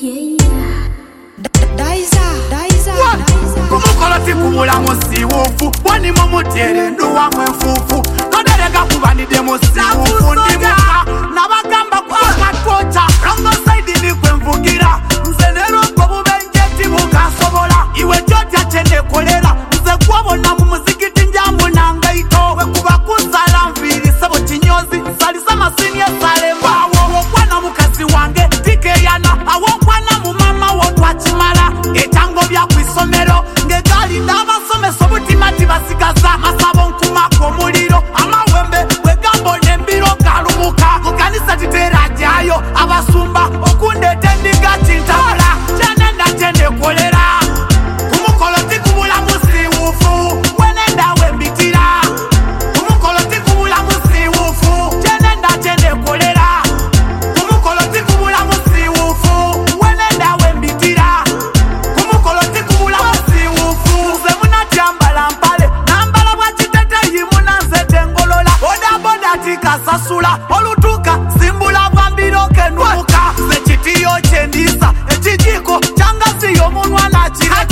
Kumukoloti kubula musiwufu wani mumutere nduwa mwefufu kaderega kubanide musiwufu ndimuka nabagamba kwa matota rongo saidi ni kwemvugira mzenero ko bubenjeti bukasobola iwe joti atende kolera nze kwabona mu muzikiti njambo nangaito we kuba kuzala mviri sabo kinyozi salisa masini sale bawo kwana mukazi wange tike yana awo kwana mu mama wo twachimala etango bya kwisomero ngegali n'abasomeso butimati basigaza masabo nkumako muliro amawembe wegambo nembiro galumuka kukanisa titera jayo abasumba okundete ndiga tintabula chenenda tende kolera kumukoloti kubula musiwufu wenenda wembitira kumukoloti kubula musiwufu chenenda tende kolera kumukoloti kubula musiwufu wenenda wembitira kumukoloti kubula musiwufu nze munajambala mpale nambala bwakitete yimunanzete ngolola bodaboda tikasasula olutuka simbula bambiroke nuka nze kitiyo kyendisa ekijiko kyangasi y'omunwa nakireka